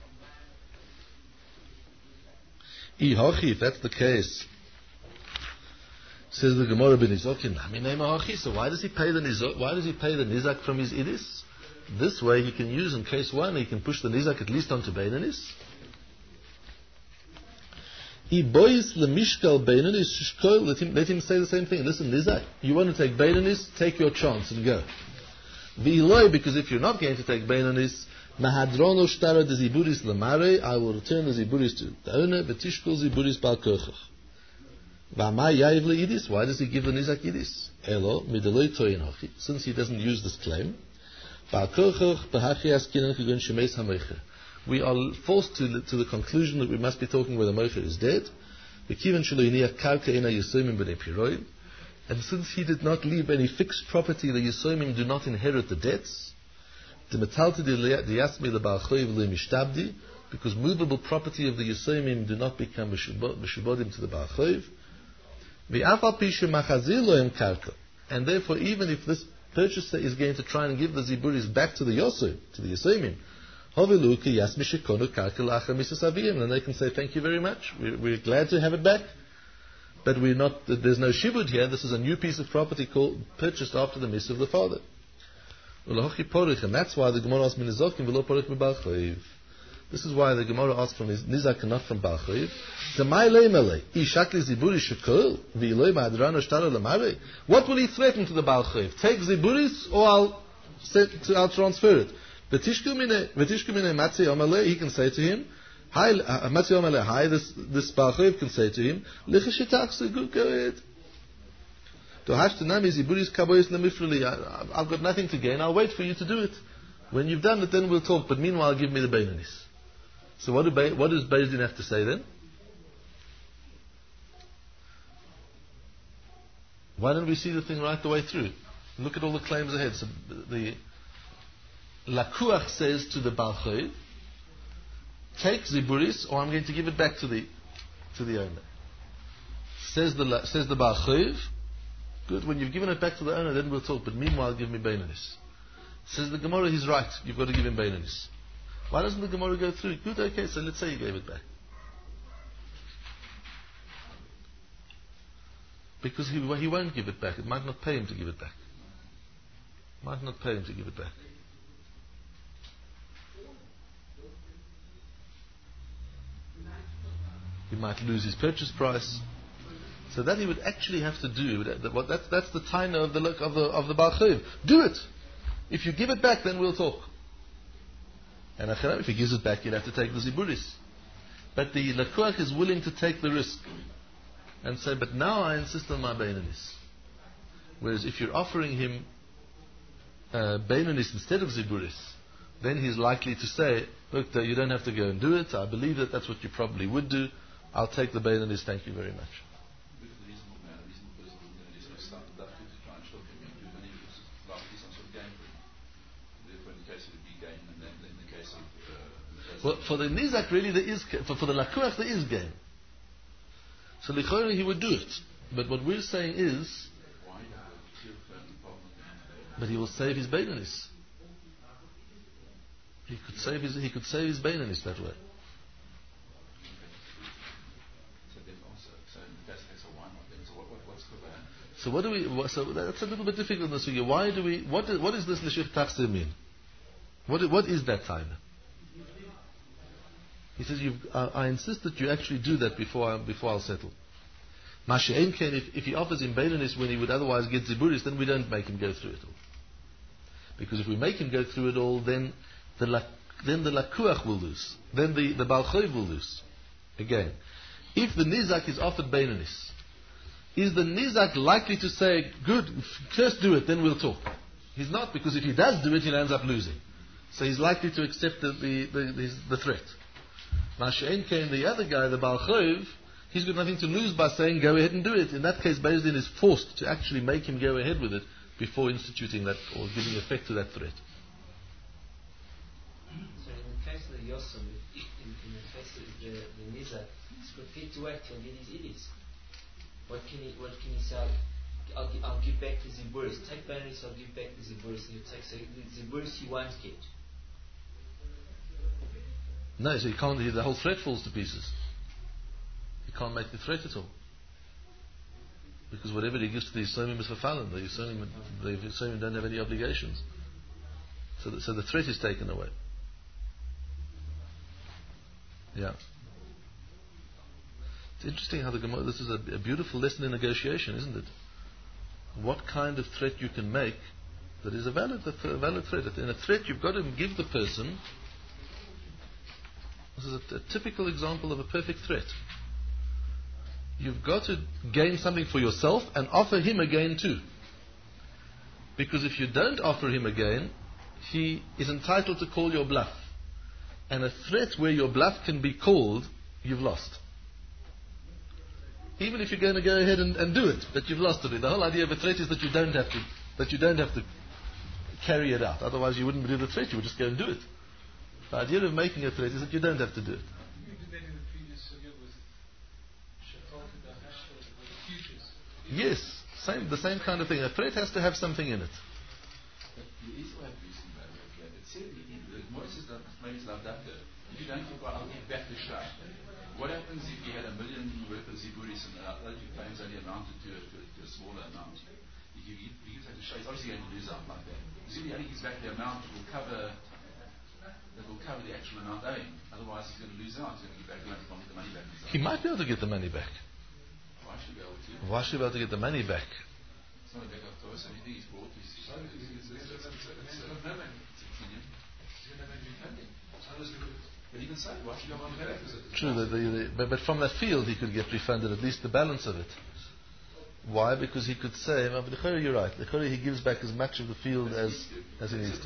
Ihachi, if that's the case, says the Gemara ben Nizokin. I mean, so why does he pay the nizak? Why does he pay the nizak from his idis? This way he can use in case one. He can push the nizak at least onto beinanis. He boys the mishkal beinanis. Let him let him say the same thing. Listen, nizak. You want to take beinanis? Take your chance and go. V'iloi, because if you're not going to take beinanis, mahadrono shtara de ziburis lamare. I will return the ziburis to the owner. Betishkol ziburis bal kochach. Why does he give the nizak idis? Elo mideloi toyin hachi. Since he doesn't use this claim, we are forced to the, to the conclusion that we must be talking where the mocher is dead. And since he did not leave any fixed property, the Yisomim do not inherit the debts. Because movable property of the Yisomim do not become mishubodim to the Baal Choiv. And therefore, even if this purchaser is going to try and give the ziburis back to the Yosef, to the Yisomim, and they can say, thank you very much, we're, we're glad to have it back, but we're not, there's no shibud here, this is a new piece of property called, purchased after the miss of the father. And that's why the Gemara asks Minizokim v'lo porich b'Baal Chayiv. This is why the Gemara asks from Nizak and not from Baal Chayiv. What will he threaten to the Baal Chayiv? Take Ziburis or I'll, set, I'll transfer it. He can say to him, Hi, hi, this, this Baal Chayiv can say to him, go ahead. I've got nothing to gain, I'll wait for you to do it. When you've done it, then we'll talk, but meanwhile give me the Beinanis. So what, do ba- what does Beis Din have to say then? Why don't we see the thing right the way through? Look at all the claims ahead. So the Lakuach says to the Baal Chayiv, take Ziburis, or I'm going to give it back to the to the owner. Says the says the Baal Chayiv, good, when you've given it back to the owner, then we'll talk, but meanwhile give me Beinanis. Says the Gemara, he's right, you've got to give him Beinanis. Why doesn't the Gemara go through? Good, okay, so let's say he gave it back. Because he, he won't give it back. It might not pay him to give it back. It might not pay him to give it back. He might lose his purchase price. So that he would actually have to do. That, that's, that's the taina of the look of the of the Baal Chayiv. Do it. If you give it back, then we'll talk. And if he gives it back, you'll have to take the Ziburis. But the Lakuach is willing to take the risk and say, but now I insist on my Beinanis. Whereas if you're offering him uh, Beinanis instead of Ziburis, then he's likely to say, look, you don't have to go and do it. I believe that that's what you probably would do. I'll take the Beinanis, thank you very much. Well, for the Nizak, really, there is, for, for the Lakuach, there is gain. So, L'chorah, he would do it. But what we're saying is, but he will save his Beinanis. He could save his, he could save his Beinanis that way. So what do we? So that's a little bit difficult in this figure. Why do we? What is, what is this L'shich Tachsir mean? What what is that time? He says, You've, uh, I insist that you actually do that before I, before I'll settle. Mashe'en Ken, if, if he offers him Beinanis when he would otherwise get Ziburis, then we don't make him go through it all. Because if we make him go through it all, then the then the Lakuach will lose. Then the, the Baal Chayiv will lose. Again, if the Nizak is offered Beinanis, is the Nizak likely to say, good, first do it, then we'll talk? He's not, because if he does do it, he'll end up losing. So he's likely to accept the, the, the, the, the threat. Masha'en came the other guy, the Baal Chayiv, he's got nothing to lose by saying go ahead and do it. In that case, Beis Din is forced to actually make him go ahead with it before instituting that or giving effect to that threat. So in the case of the Yosem, in, in the case of the, the Nizak, he's prepared to wait till he gets Idis. What can he what can he say? I'll, I'll give back the Ziburis. Take Beinanis, I'll give back the Ziburis. And he'll take so the Ziburis he won't get. No, so he can't, he, the whole threat falls to pieces. He can't make the threat at all. Because whatever he gives to the Yisomim is for Falun. The Yisomim, the Yisomim don't have any obligations. So the, so the threat is taken away. Yeah. It's interesting how the Gemara, this is a, a beautiful lesson in negotiation, isn't it? What kind of threat you can make that is a valid, a valid threat. In a threat, you've got to give the person. This is a, a typical example of a perfect threat. You've got to gain something for yourself and offer him a gain too. Because if you don't offer him a gain, he is entitled to call your bluff. And a threat where your bluff can be called, you've lost. Even if you're going to go ahead and, and do it, but you've lost it. The whole idea of a threat is that you don't have to, that you don't have to carry it out. Otherwise, you wouldn't do the threat; you would just go and do it. The idea of making a threat is that you don't have to do it. Yes, same, the same kind of thing. A threat has to have something in it. If you don't give, I'll give back the shah. What happens if you had a million worth of ziburis and uh, that you claims only amounted to a, to, a, to a smaller amount? If he, he, he gives that to show, he's obviously going to lose out like that. Presumably he only gives back the amount that will cover that will cover the actual amount owing. Otherwise he's going to lose out. He's going to give back, he won't get the money back. He might be able to get the money back. Why should he be able to? Why should he be able to get the money back? It's not a back up to us. Anything he's bought is it's opinion. But he can say, why should I want to back? True, the, the, the, but, but from that field he could get refunded at least the balance of it. Why? Because he could say, well, but the you're right. The he gives back as much of the field as, as he needs to.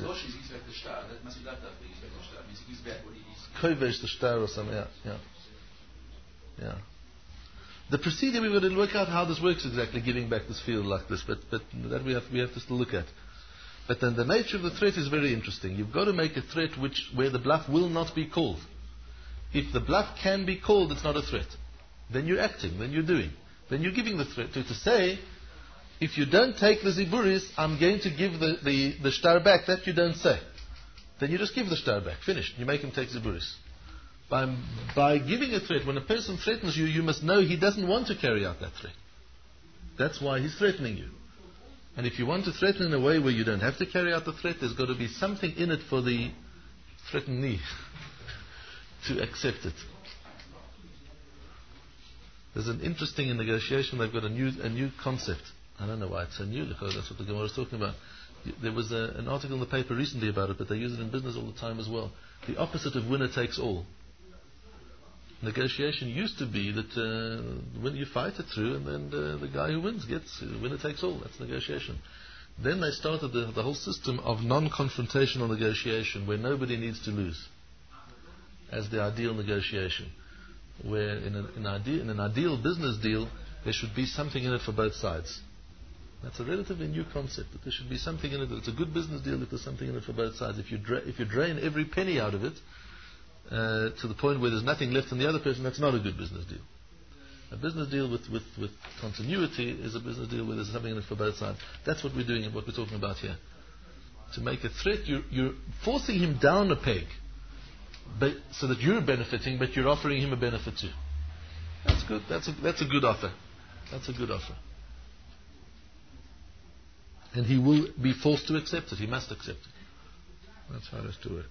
Kovesh the star or something, yeah, yeah. Yeah. The procedure, we've got to work out how this works exactly, giving back this field like this, but, but that we have, we have to still look at. But then the nature of the threat is very interesting. You've got to make a threat which, where the bluff will not be called. If the bluff can be called, it's not a threat. Then you're acting, then you're doing. Then you're giving the threat to, to say, if you don't take the ziburis, I'm going to give the, the, the shtar back. That you don't say. Then you just give the shtar back. Finished. You make him take ziburis. By, by giving a threat, when a person threatens you, you must know he doesn't want to carry out that threat. That's why he's threatening you. And if you want to threaten in a way where you don't have to carry out the threat, there's got to be something in it for the threatenee to accept it. There's an interesting in negotiation, they've got a new a new concept. I don't know why it's so new, because that's what the Gemara is talking about. There was a, an article in the paper recently about it, but they use it in business all the time as well. The opposite of winner takes all. Negotiation used to be that uh, when you fight it through, and then uh, the guy who wins gets, uh, winner takes all. That's negotiation. Then they started the, the whole system of non-confrontational negotiation, where nobody needs to lose, as the ideal negotiation. Where in an, in, ide- in an ideal business deal, there should be something in it for both sides. That's a relatively new concept, that there should be something in it. It's a good business deal if there's something in it for both sides. If you, dra- if you drain every penny out of it, uh, to the point where there's nothing left in the other person, that's not a good business deal. A business deal with, with, with continuity is a business deal where there's something in it for both sides. That's what we're doing and what we're talking about here. To make a threat, you're, you're forcing him down a peg, but, so that you're benefiting, but you're offering him a benefit too. That's good. That's a, that's a good offer. That's a good offer. And he will be forced to accept it. He must accept it. That's how it has to work.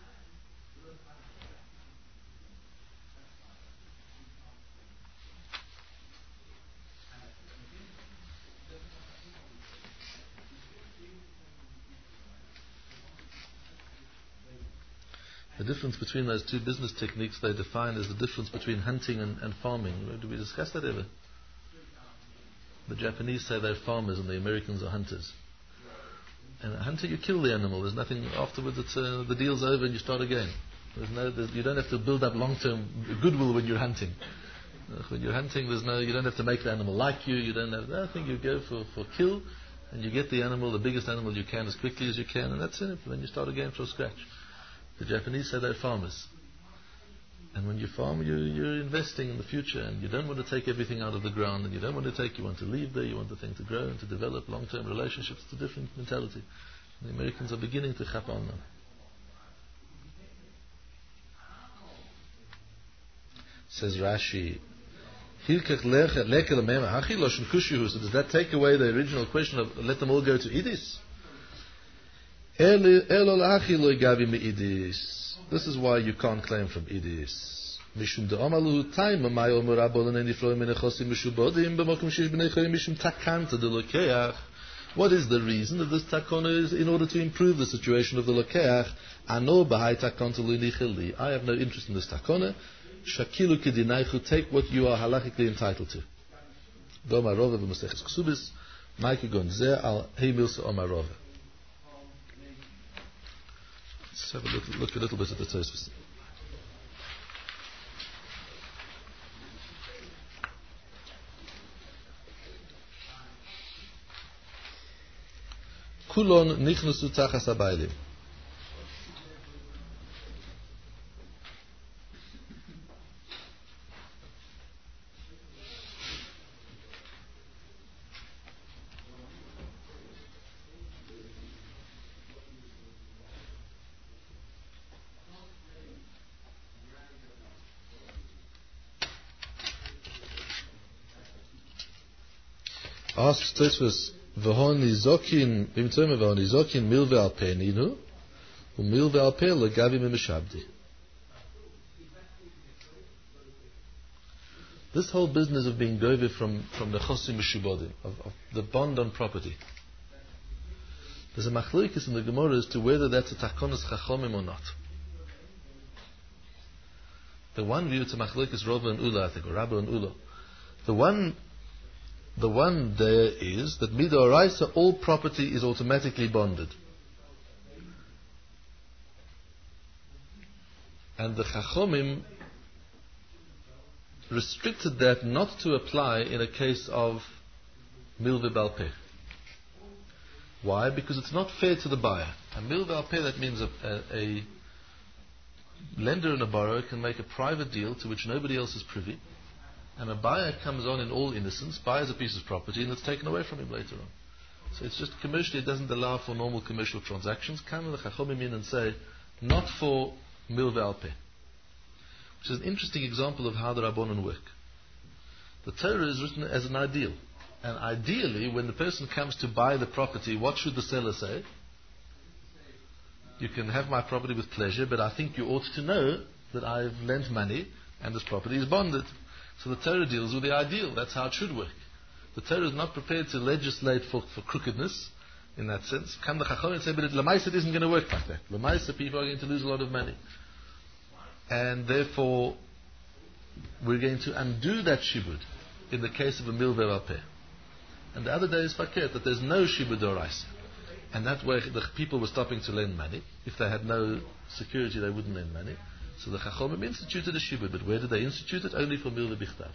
The difference between those two business techniques they define is the difference between hunting and, and farming. Did we discuss that ever? The Japanese say they're farmers and the Americans are hunters. And a hunter, you kill the animal. There's nothing afterwards. It's, uh, the deal's over and you start again. There's no, there's, you don't have to build up long-term goodwill when you're hunting. Uh, when you're hunting, there's no. You don't have to make the animal like you. You don't have nothing. You go for, for kill, and you get the animal, the biggest animal you can, as quickly as you can, and that's it. And then you start again from scratch. The Japanese say they're farmers. And when you farm, you, you're investing in the future, and you don't want to take everything out of the ground, and you don't want to take, you want to leave there, you want the thing to grow and to develop long-term relationships. It's a different mentality. And the Americans are beginning to chap on now. Says Rashi, so does that take away the original question of let them all go to Idis? This is why you can't claim from Idis. What is the reason of this takana? Is in order to improve the situation of the lokeach. I have no interest in this takana. Shakilu kedinaychu, take what you are halachically entitled to. Domarova b'maseches ksubis, Ma'ike gonzeh al heimilsa omarova. Let's have a little, look a little bit at the Tosfos. Kulon nichnusu tachas habaylim. Asks Tosfos, V'honi zokin, b'mitzvah v'honi zokin milve al peh ninu, u'milve al peh legavi mimishabdi. This whole business of being gover from, from the chosim mishubodim, of, of the bond on property. There's a machlokes in the Gemara as to whether that's a takonos chachomim or not. The one view, it's a machlokes Rava and Ula, I think, or Rabba and Ula. The one, the one there is that midoraisa, all property is automatically bonded. And the chachomim restricted that not to apply in a case of milve bal peh. Why? Because it's not fair to the buyer. A milve bal peh, that means a, a, a lender and a borrower can make a private deal to which nobody else is privy, and a buyer comes on in all innocence, buys a piece of property, and it's taken away from him later on. So it's just commercially, it doesn't allow for normal commercial transactions. Come the chachomim in and say, not for milve bal peh. Which is an interesting example of how the Rabbanon work. The Torah is written as an ideal. And ideally, when the person comes to buy the property, what should the seller say? You can have my property with pleasure, but I think you ought to know that I've lent money and this property is bonded. So the Torah deals with the ideal. That's how it should work. The Torah is not prepared to legislate for, for crookedness in that sense. Come the Chacham and say, but Lamaisa isn't going to work like that. Lamaisa, people are going to lose a lot of money. And therefore, we're going to undo that shibud in the case of a milve bal peh. And the other day is fakir, that there's no shibud oraisa. And that way the people were stopping to lend money. If they had no security, they wouldn't lend money. So the Chachomim instituted a shibud, but where did they institute it? Only for milve bichtav.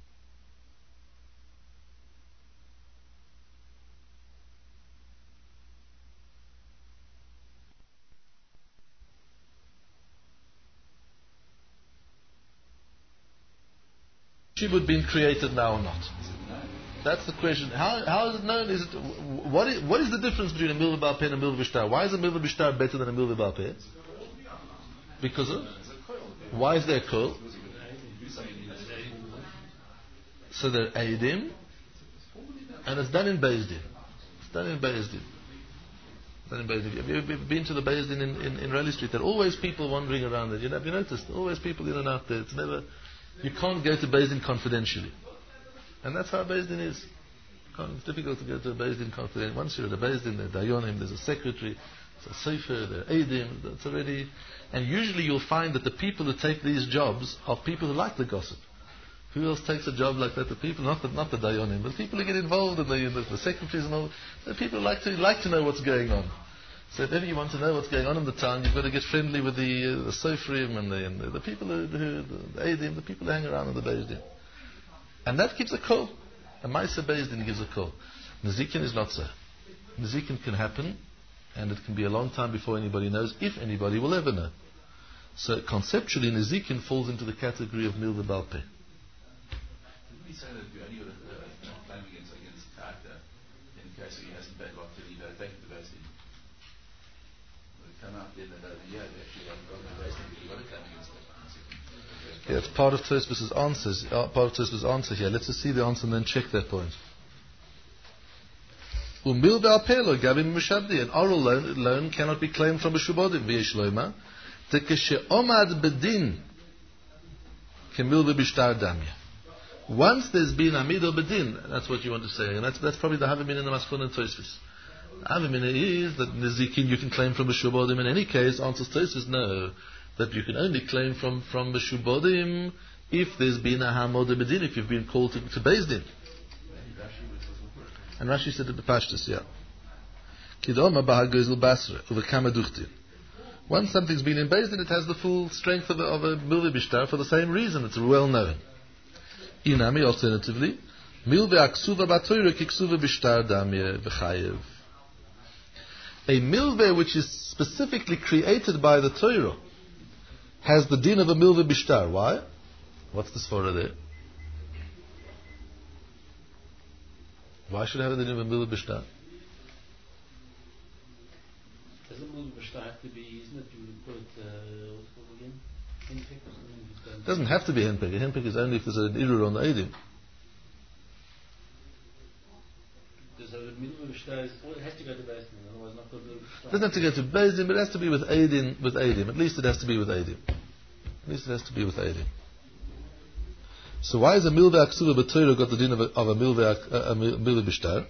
Shibud being created now or not? That's the question. How how is it known? Is it what is, what is the difference between a milve bal peh and a milve bishtar? Why is a milve bishtar better than a milve bal peh? Because of why is there a kol? So they're eidim, and it's done in Beis Din. It's done in Beis Din. Done in Beis Din. Have you ever been to the Beis Din in, in, in Raleigh Street? There are always people wandering around there. You know, have you noticed? Always people in and out there. It's never. You can't go to Beis Din confidentially. And that's how Beis Din is. It's difficult to go to a Beis Din confidentially. Once you're at a Beis Din, there's Dayonim, there's a secretary, there's a Sefer, there are Eidim, that's already... And usually you'll find that the people who take these jobs are people who like the gossip. Who else takes a job like that? The people, not the, not the Dayonim, but the people who get involved in the, the, the secretaries and all. The people who like to, like to know what's going on. So if ever you want to know what's going on in the town, you've got to get friendly with the, uh, the Sofrim and the, and the, the people who, who the Eidim, the people who hang around in the Beis Din. And that gives a call. A Maisa Beis Din gives a call. Nezikin is not so. Nezikin can happen, and it can be a long time before anybody knows, if anybody will ever know. So conceptually, Nezikin falls into the category of milve bal peh. Didn't we say that you only got a, a claim against against Taka in case he hasn't paid what till he don't take it to Beis Din? Come out then and over here, they actually haven't got the Beis Din, but you've got a claim against that. Yeah, it's part of Tosfos' answers. Uh, part of Tosfos' answer here. Let's just see the answer and then check that point. Umil bal peh lo gavim mishabdi. An oral loan, loan cannot be claimed from a shubodim. V'yesh loima tekeshe omad bedin kemil b'bishtar damya. Once there's been amido bedin, that's what you want to say, and that's that's probably the havimin in the Maskon and Tosfos. Havimin is that nezikin you can claim from a shubodim in any case. Answers Tosfos no. That you can only claim from from Meshubodim if there's been a Hamod Bedin, if you've been called to, to Beis Din. And Rashi said it the Pashtus, yeah. Kidoma Bahagozel Basra, Uvekama Duchtin. Once something's been in Beis Din, it has the full strength of a, of a Milve Bishtar for the same reason. It's well known. Inami, alternatively, Milve Aksuva Batoira Kiksuva Bishtar Damye V'chayev. A Milve which is specifically created by the Torah has the din of a milve bishtar. Why? What's the svara there? Why should it have the din of a milve bishtar? Does a milve bishtar have to be, isn't it, you would put it, uh, what's it called again? Henpick or something? It doesn't have to be henpick. A henpick is only if there's an irur on the edim. Does a milve B'Shtar is, well, it has to go to Beis Din, otherwise not called Milva B'Shtar. It doesn't have to go to Beis Din, but it has to be with Eidim, with Eidim. At least it has to be with Eidim. At least it has to be with Eidim. So why is a Milva Aksuva B'Torah got the din of a, of a Milva a, a Milva B'Shtar?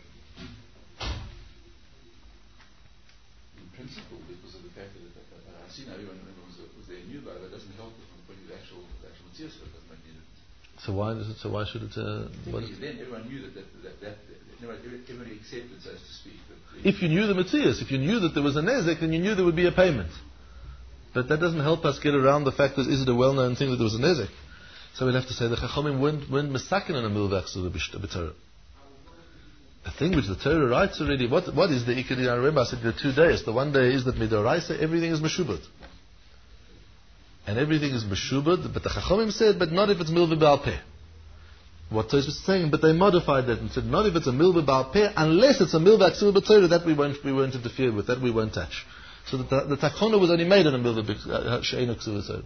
In principle, because of the fact that uh, I see now everyone was, was there knew about it, that doesn't help it from the point of view of the actual, the actual material, so it doesn't make any difference. So why does it? So why should it? Uh, Because then everyone knew that, that, that, that, that everyone, everybody accepted, so as to speak. That if you knew the Matthias, if you knew that there was a nezek, then you knew there would be a payment. But that doesn't help us get around the fact that is it a well-known thing that there was a nezek. So we'll have to say the Chachamim weren't, weren't misakin in a milvach to the b'Torah. A thing which the Torah writes already. What what is the ikari? I remember I said there are two days. The one day is that midoraisa everything is meshubad, and everything is meshubad. But the Chachamim said, but not if it's milvah b'al peh. What Tosfos was saying, but they modified that and said, not if it's a milvah b'al peh, unless it's a milvah aksuv b'Torah, that we won't we won't interfere with, that we won't touch. So the, the, the takona was only made on a milvah she'ein aksuv b'Torah.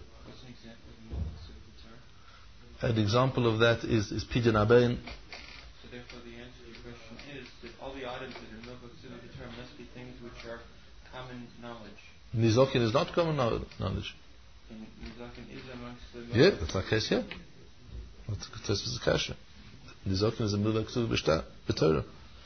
An example of that is is pidyon abein. So therefore, the answer to your question is that all the items that are milvah aksuv b'Torah must be things which are common knowledge. Nizokin is not common knowledge. And Nizokin is amongst the. Yeah, that's our case here. That's the test for the kasha. Nizokin is a milvah aksuv b'Torah.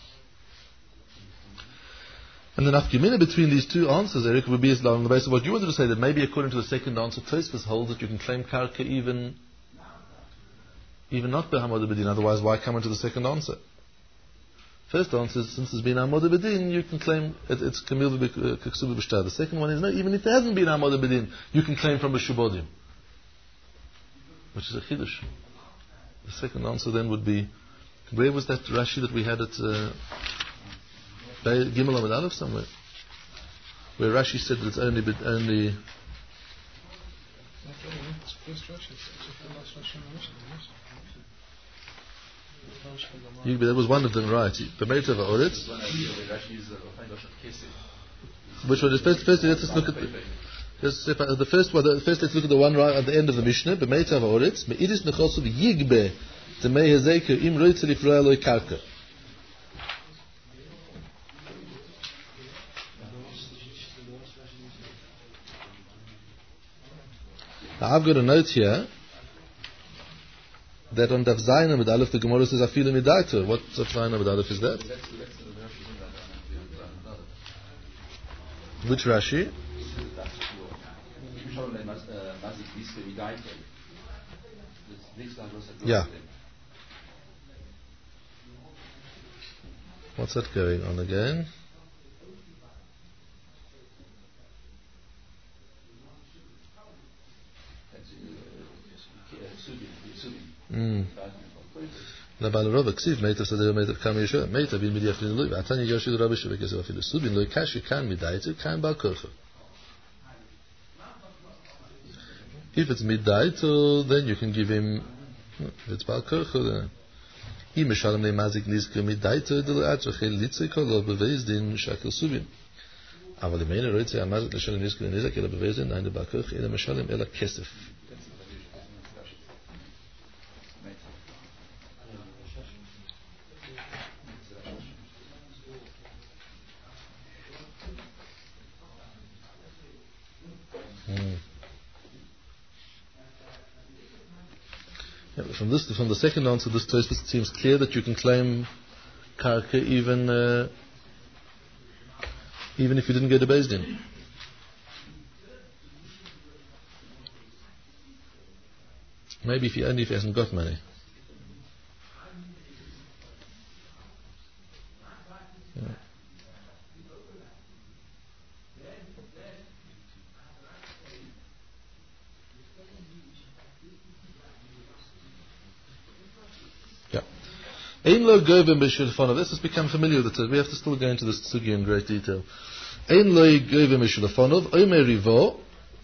And the nafkamina between these two answers, Eric, would be on the basis of what you wanted to say, that maybe according to the second answer, Tosfos holds that you can claim karka even. Even not b'hamad b'din, otherwise why come into the second answer? First answer is, since there's been hamad b'din, you can claim it, it's kamil v'ksuba b'shtar. The second one is, no, even if there hasn't been hamad b'din, you can claim from b'shubodim. Which is a chiddush. The second answer then would be, where was that Rashi that we had at uh, Gimel Amud Aleph somewhere? Where Rashi said that it's only, but only You, that was one of them, right? B'meitav ha'oretz. Which one? First, first, let's just look at the, let's, the first one. The first, let's look at the one right at the end of the Mishnah. B'meitav ha'oretz. Me'idis nechosu v'yigbe t'mei hazeker im roitze lifroya loy karka. Now I've got a note here that on Daf Zayin Amud Aleph the Gemara says afilu midaito. What Daf Zayin Amud Aleph is that? Which Rashi? Yeah. What's that going on again? Mm. La balarova ksiv meita sadeh meita kam yesha meita bin midiach lin loy atani yoshid rabbi shvekes afilu subin loy kashi kan midayit kan bal korcha. If it's midayit, then you can give him. If it's bal korcha, then im shalom le mazik nizke midayit de at shel litze kol beveis din shakel subin. Aber the main roitze amazik le shalom nizke nizke le beveis din eine bal korcha ela shalom ela kesef. From this, from the second answer, this Tosfos, it seems clear that you can claim karka even uh, even if you didn't get a Beis Din. Maybe if he only if he hasn't got money. Yeah. Ein lo govim b'shulchan. This has become familiar with it. We have to still go into this sugi in great detail. Ein lo govim b'shulchanov. Omer rivo.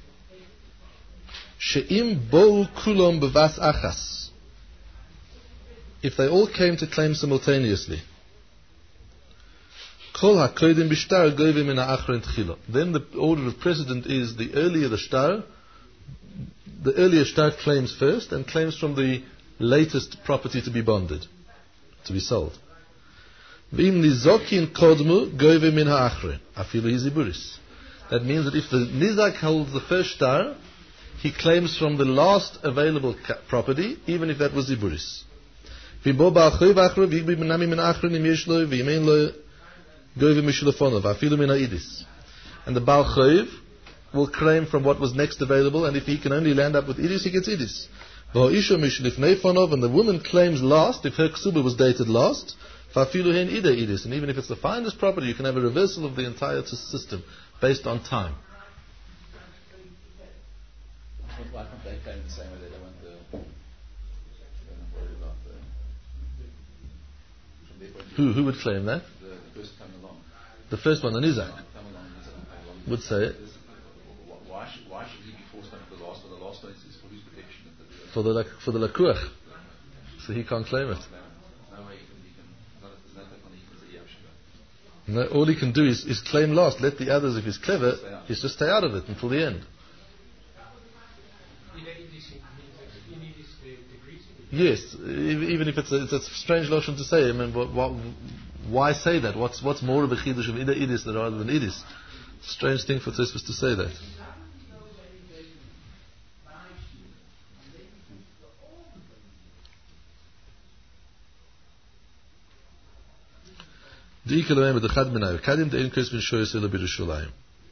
She'im bo kulom b'vas achas. If they all came to claim simultaneously. Kol hakodim b'shtar govim min ha'achron tchila. Then the order of precedent is the earlier the shtar, the earlier shtar claims first and claims from the latest property to be bonded, to be sold. V'im nizokin kodmu goyve min ha'achre. Afilu hiziburis. That means that if the nizak holds the first star, he claims from the last available ca- property, even if that was ziburis. V'bo ba'achoy v'achre v'igbi minami min ha'achre nim yesh lo v'imein lo goyve mishulafonov. Afilu min ha'idis. And the Baal Choiv will claim from what was next available, and if he can only land up with idis, he gets idis. And the woman claims last, if her ksuba was dated last, and even if it's the finest property, you can have a reversal of the entire t- system based on time. Why can't they claim the same way? They don't want the, they're not worried about the, from their point of view, Who who would claim that? the, the person coming along. The first one, the Nizak, Come along, Nizak, come along. would say it. Why should, why should he be forced onto the last one? The last one is, is for his protection. For the lak- for the lakuach, so he can't claim it. No way he can, he can, not, there's nothing on he can say, yeah, No, all he can do is, is claim last. Let the others, if he's clever, he's just stay out of it until the end. Yes, e- even if it's a, it's a strange notion to say. I mean, what, what, why say that? What's what's more of a chidush of ida idis rather than idis? It's a strange thing for Tosfos to say that. The Ikalayim the Chad Menayu Kadim the Inkos bin Shoyes Ela Birushalayim.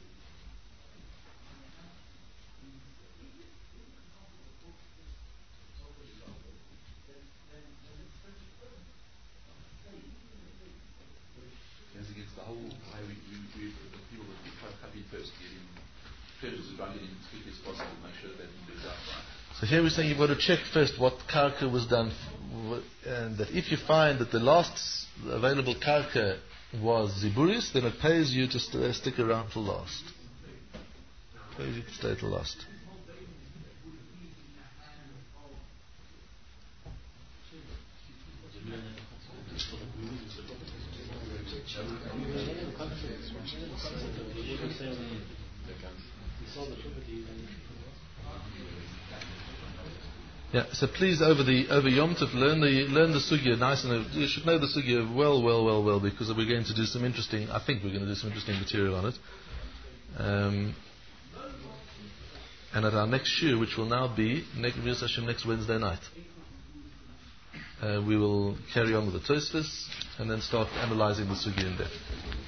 As against the whole way we, we, we the people that we try to come in first, get him creditors who try to get him as quickly as possible, make sure that they didn't do it right. So here we're saying you've got to check first what karka was done, f- and that if you find that the last available karka was ziburis, then it pays you to st- stick around till last. It pays you to stay till last. Yeah, so please over the over Yom Tov learn the learn the sugya nice and you should know the sugya well, well, well, well, because we're going to do some interesting. I think we're going to do some interesting material on it. Um, and at our next shiur, which will now be next, next Wednesday night, uh, we will carry on with the Tosfos and then start analyzing the sugya in depth.